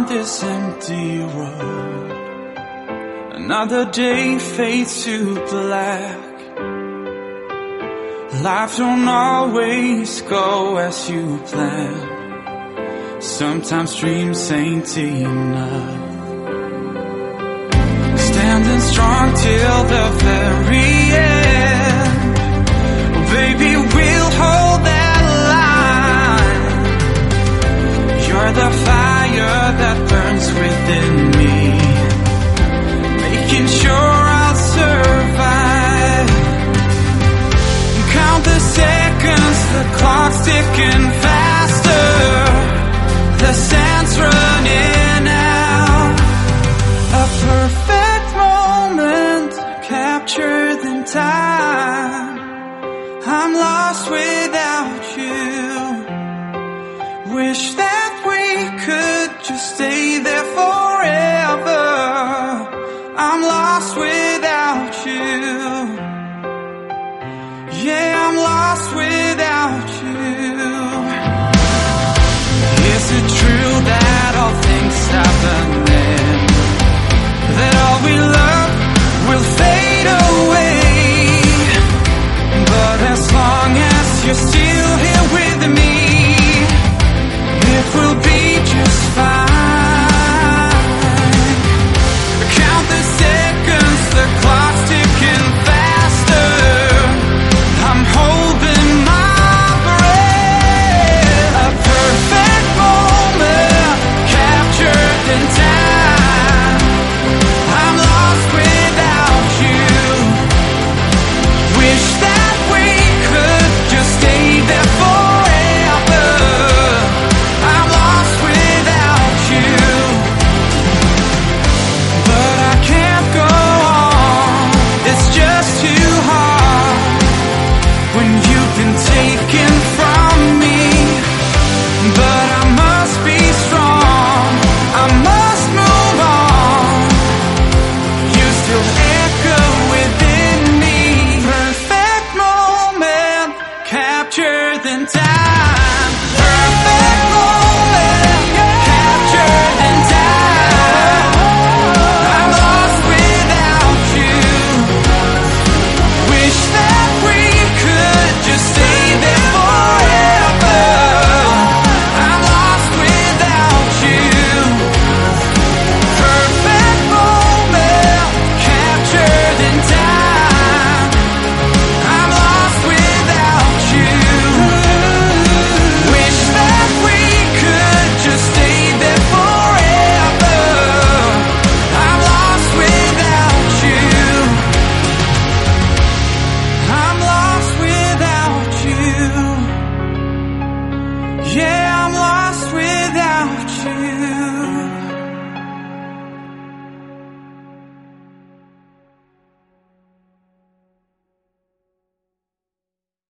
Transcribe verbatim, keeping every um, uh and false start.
this empty road. Another day fades to black. Life don't always go as you plan. Sometimes dreams ain't enough. Standing strong till the very end. Baby, we'll hold that line. You're the fire that burns within me, making sure I'll survive. Count the seconds, the clock's ticking faster. The sand's running out. A perfect moment captured in time. I'm lost without you. Wish that we could just stay there.